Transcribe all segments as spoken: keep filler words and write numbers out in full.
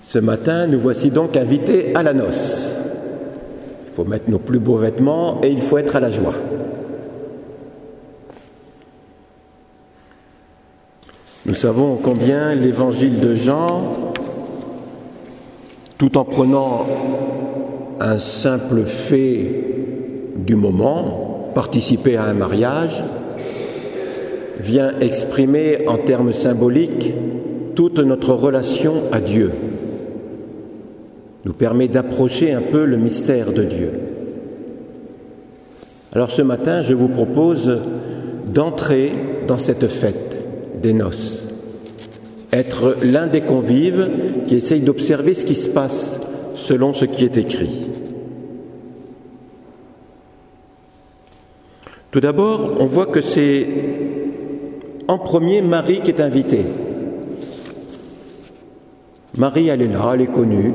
Ce matin, nous voici donc invités à la noce. Il faut mettre nos plus beaux vêtements et il faut être à la joie. Nous savons combien l'évangile de Jean, tout en prenant un simple fait du moment, participer à un mariage, vient exprimer en termes symboliques toute notre relation à Dieu, nous permet d'approcher un peu le mystère de Dieu. Alors ce matin, je vous propose d'entrer dans cette fête des noces, être l'un des convives qui essaye d'observer ce qui se passe selon ce qui est écrit. Tout d'abord, on voit que c'est en premier Marie qui est invitée. Marie, elle est là, elle est connue.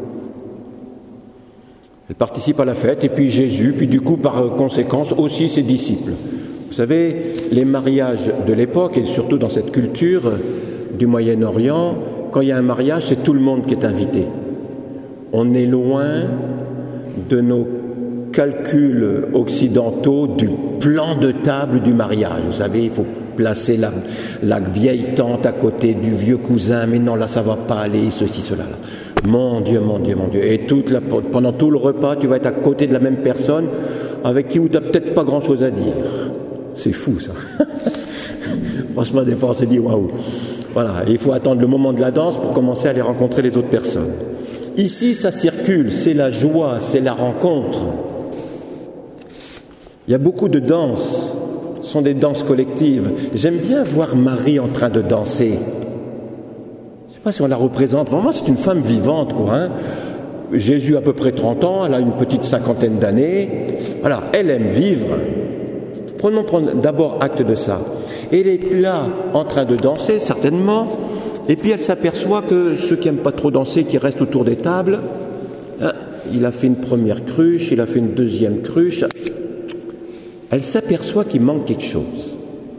Elle participe à la fête, et puis Jésus, puis du coup, par conséquence, aussi ses disciples. Vous savez, les mariages de l'époque, et surtout dans cette culture du Moyen-Orient, quand il y a un mariage, c'est tout le monde qui est invité. On est loin de nos calculs occidentaux du plan de table du mariage. Vous savez, il faut placer la, la vieille tante à côté du vieux cousin, mais non, là, ça va pas aller, ceci, cela, là. Mon Dieu, mon Dieu, mon Dieu. Et toute la, pendant tout le repas, tu vas être à côté de la même personne avec qui tu n'as peut-être pas grand-chose à dire. C'est fou, ça. Franchement, des fois, on se dit, waouh. Voilà, il faut attendre le moment de la danse pour commencer à aller rencontrer les autres personnes. Ici, ça circule, c'est la joie, c'est la rencontre. Il y a beaucoup de danses, ce sont des danses collectives. J'aime bien voir Marie en train de danser. Je ne sais pas si on la représente. Vraiment, c'est une femme vivante, quoi. Hein. Jésus a à peu près trente ans, elle a une petite cinquantaine d'années. Voilà, elle aime vivre. Prenons d'abord acte de ça. Elle est là, en train de danser, certainement, et puis elle s'aperçoit que ceux qui n'aiment pas trop danser, qui restent autour des tables, hein, il a fait une première cruche, il a fait une deuxième cruche. Elle s'aperçoit qu'il manque quelque chose.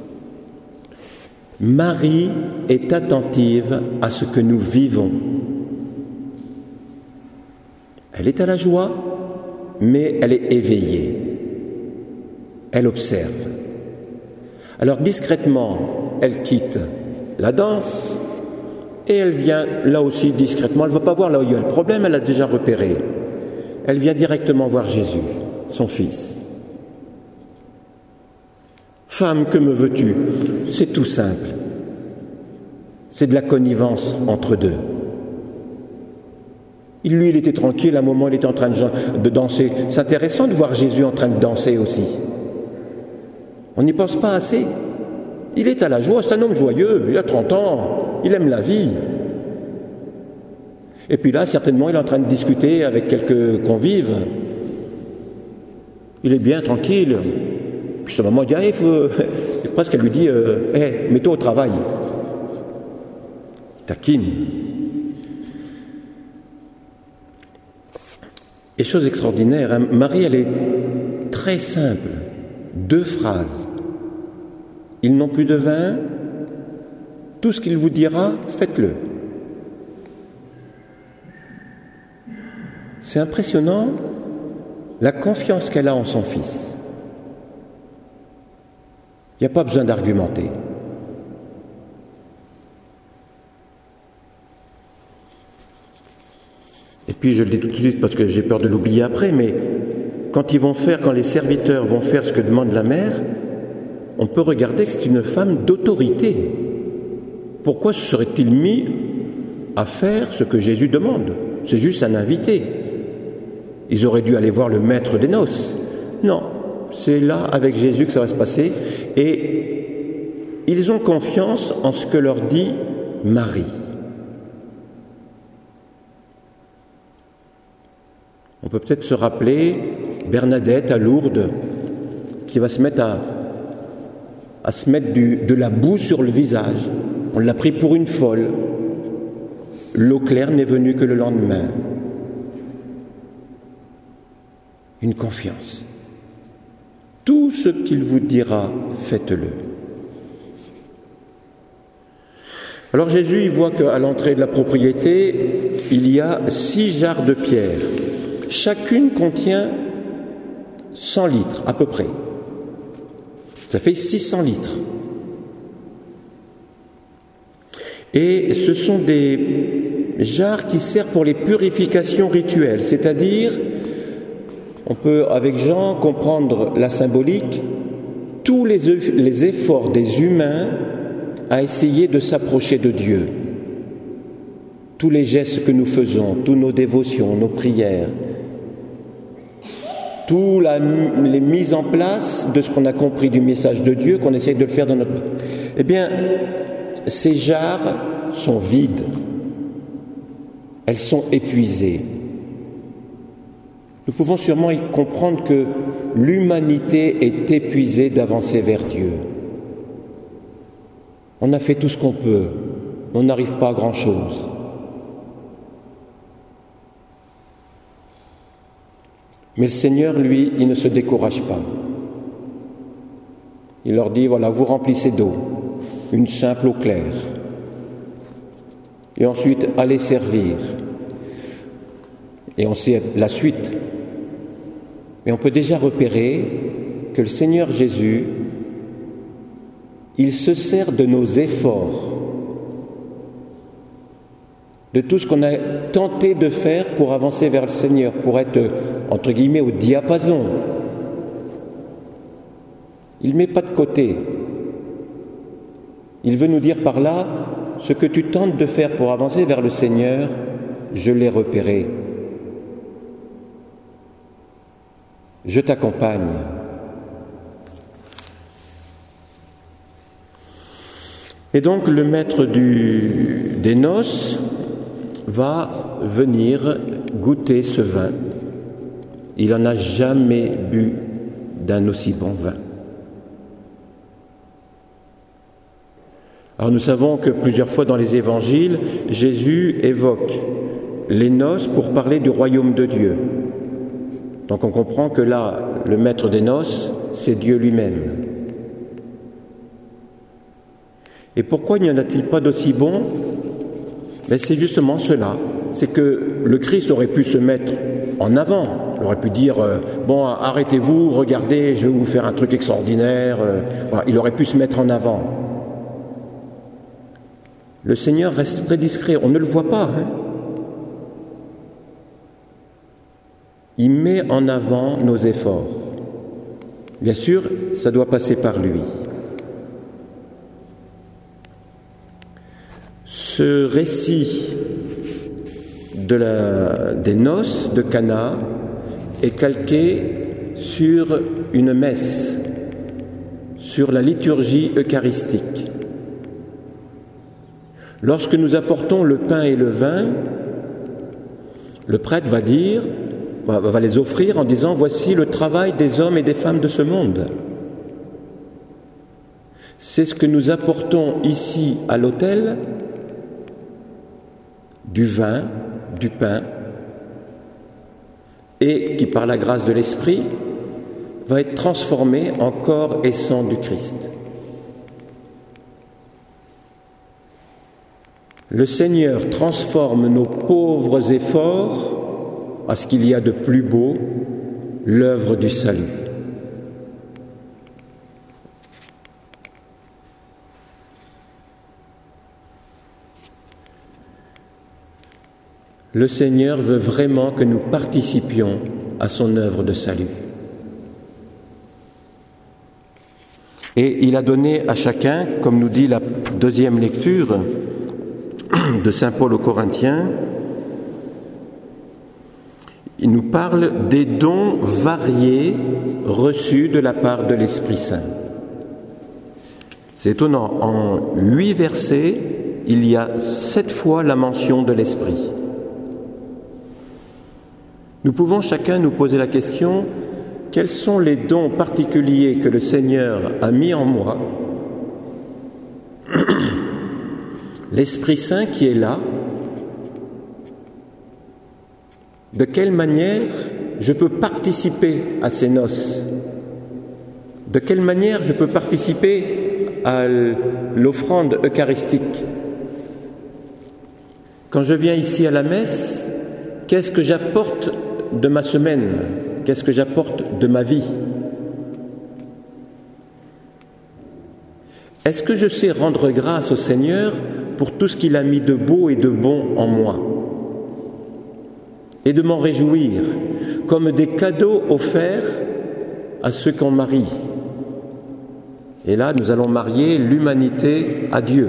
Marie est attentive à ce que nous vivons. Elle est à la joie, mais elle est éveillée. Elle observe. Alors discrètement, elle quitte la danse et elle vient là aussi discrètement. Elle ne va pas voir là où il y a le problème, elle a déjà repéré. Elle vient directement voir Jésus, son fils. Femme, que me veux-tu ? C'est tout simple. C'est de la connivence entre deux. Lui, il était tranquille, à un moment, il était en train de danser. C'est intéressant de voir Jésus en train de danser aussi. On n'y pense pas assez. Il est à la joie, c'est un homme joyeux, il a trente ans, il aime la vie. Et puis là, certainement, il est en train de discuter avec quelques convives. Il est bien tranquille. Puis ce moment, il dit, ah, il faut... presque elle lui dit, euh, hey, mets-toi au travail. Il taquine. Et chose extraordinaire, hein, Marie, elle est très simple. Deux phrases. Ils n'ont plus de vin, tout ce qu'il vous dira, faites-le. C'est impressionnant la confiance qu'elle a en son fils. Il n'y a pas besoin d'argumenter. Et puis je le dis tout de suite parce que j'ai peur de l'oublier après, mais quand ils vont faire, quand les serviteurs vont faire ce que demande la mère, on peut regarder que c'est une femme d'autorité. Pourquoi se serait-il mis à faire ce que Jésus demande ? C'est juste un invité. Ils auraient dû aller voir le maître des noces. Non, c'est là avec Jésus que ça va se passer. Et ils ont confiance en ce que leur dit Marie. On peut peut-être se rappeler Bernadette à Lourdes, qui va se mettre à, à se mettre du, de la boue sur le visage. On l'a pris pour une folle. L'eau claire n'est venue que le lendemain. Une confiance. Tout ce qu'il vous dira, faites-le. Alors Jésus, il voit qu'à l'entrée de la propriété, il y a six jarres de pierre. Chacune contient cent litres à peu près. Ça fait six cents litres. Et ce sont des jarres qui servent pour les purifications rituelles, c'est-à-dire, on peut avec Jean comprendre la symbolique, tous les, les efforts des humains à essayer de s'approcher de Dieu. Tous les gestes que nous faisons, toutes nos dévotions, nos prières, toutes les mises en place de ce qu'on a compris du message de Dieu, qu'on essaye de le faire dans notre... Eh bien, ces jarres sont vides. Elles sont épuisées. Nous pouvons sûrement y comprendre que l'humanité est épuisée d'avancer vers Dieu. On a fait tout ce qu'on peut, on n'arrive pas à grand-chose. Mais le Seigneur, lui, il ne se décourage pas. Il leur dit, voilà, vous remplissez d'eau, une simple eau claire. Et ensuite, allez servir. Et on sait la suite. Mais on peut déjà repérer que le Seigneur Jésus, il se sert de nos efforts, de tout ce qu'on a tenté de faire pour avancer vers le Seigneur, pour être, entre guillemets, au diapason. Il ne met pas de côté. Il veut nous dire par là, ce que tu tentes de faire pour avancer vers le Seigneur, je l'ai repéré. Je t'accompagne. Et donc le maître du, des noces va venir goûter ce vin. Il n'en a jamais bu d'un aussi bon vin. Alors nous savons que plusieurs fois dans les évangiles, Jésus évoque les noces pour parler du royaume de Dieu. Donc on comprend que là, le maître des noces, c'est Dieu lui-même. Et pourquoi n'y en a-t-il pas d'aussi bon ? Ben c'est justement cela. C'est que le Christ aurait pu se mettre en avant. Il aurait pu dire, euh, bon, arrêtez-vous, regardez, je vais vous faire un truc extraordinaire. Euh, voilà. Il aurait pu se mettre en avant. Le Seigneur reste très discret, on ne le voit pas. Hein. Il met en avant nos efforts. Bien sûr, ça doit passer par lui. Ce récit de la, des noces de Cana est calqué sur une messe, sur la liturgie eucharistique. Lorsque nous apportons le pain et le vin, le prêtre va dire, va les offrir en disant « Voici le travail des hommes et des femmes de ce monde ». C'est ce que nous apportons ici à l'autel, du vin, du pain, et qui par la grâce de l'Esprit va être transformé en corps et sang du Christ. Le Seigneur transforme nos pauvres efforts à ce qu'il y a de plus beau, l'œuvre du salut. Le Seigneur veut vraiment que nous participions à son œuvre de salut. Et il a donné à chacun, comme nous dit la deuxième lecture de saint Paul aux Corinthiens, il nous parle des dons variés reçus de la part de l'Esprit Saint. C'est étonnant, en huit versets, il y a sept fois la mention de l'Esprit. Nous pouvons chacun nous poser la question, quels sont les dons particuliers que le Seigneur a mis en moi ? L'Esprit Saint qui est là, de quelle manière je peux participer à ces noces ? De quelle manière je peux participer à l'offrande eucharistique ? Quand je viens ici à la messe, qu'est-ce que j'apporte de ma semaine? Qu'est-ce que j'apporte de ma vie? Est-ce que je sais rendre grâce au Seigneur pour tout ce qu'il a mis de beau et de bon en moi? Et de m'en réjouir, comme des cadeaux offerts à ceux qu'on marie. Et là, nous allons marier l'humanité à Dieu.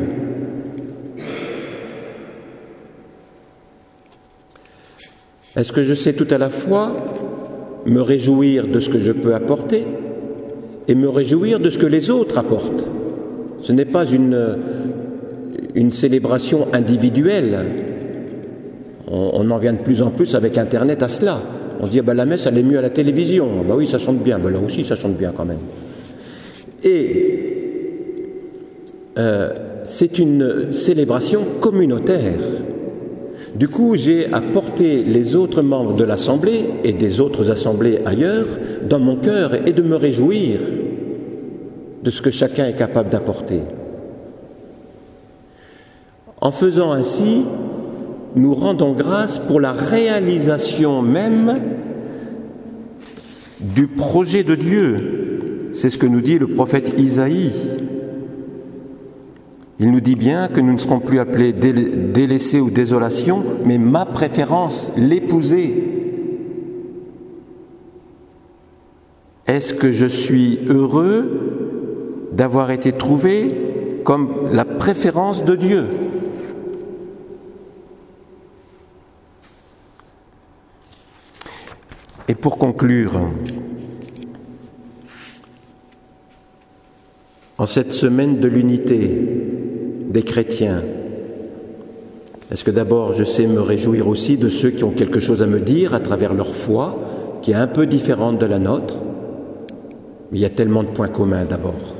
Est-ce que je sais tout à la fois me réjouir de ce que je peux apporter et me réjouir de ce que les autres apportent? Ce n'est pas une, une célébration individuelle. On, on en vient de plus en plus avec Internet à cela. On se dit, ah ben, la messe, elle est mieux à la télévision. Ah ben oui, ça chante bien. Ben là aussi, ça chante bien quand même. Et euh, c'est une célébration communautaire. Du coup, j'ai à porter les autres membres de l'Assemblée et des autres assemblées ailleurs dans mon cœur et de me réjouir de ce que chacun est capable d'apporter. En faisant ainsi, nous rendons grâce pour la réalisation même du projet de Dieu. C'est ce que nous dit le prophète Isaïe. Il nous dit bien que nous ne serons plus appelés délaissés ou désolation, mais ma préférence, l'épousée. Est-ce que je suis heureux d'avoir été trouvé comme la préférence de Dieu? Et pour conclure, en cette semaine de l'unité des chrétiens, est-ce que d'abord je sais me réjouir aussi de ceux qui ont quelque chose à me dire à travers leur foi, qui est un peu différente de la nôtre, mais il y a tellement de points communs d'abord,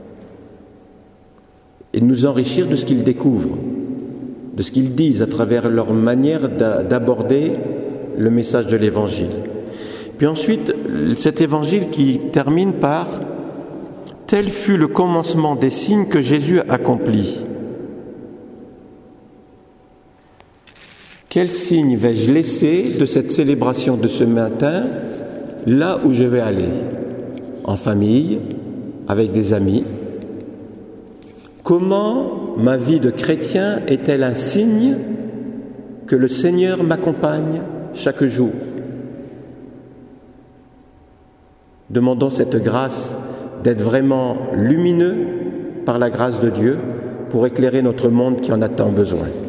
et de nous enrichir de ce qu'ils découvrent, de ce qu'ils disent à travers leur manière d'aborder le message de l'Évangile. Puis ensuite, cet Évangile qui termine par « Tel fut le commencement des signes que Jésus accomplit ». Quel signe vais-je laisser de cette célébration de ce matin là où je vais aller? En famille, avec des amis? Comment ma vie de chrétien est-elle un signe que le Seigneur m'accompagne chaque jour? Demandons cette grâce d'être vraiment lumineux par la grâce de Dieu pour éclairer notre monde qui en a tant besoin.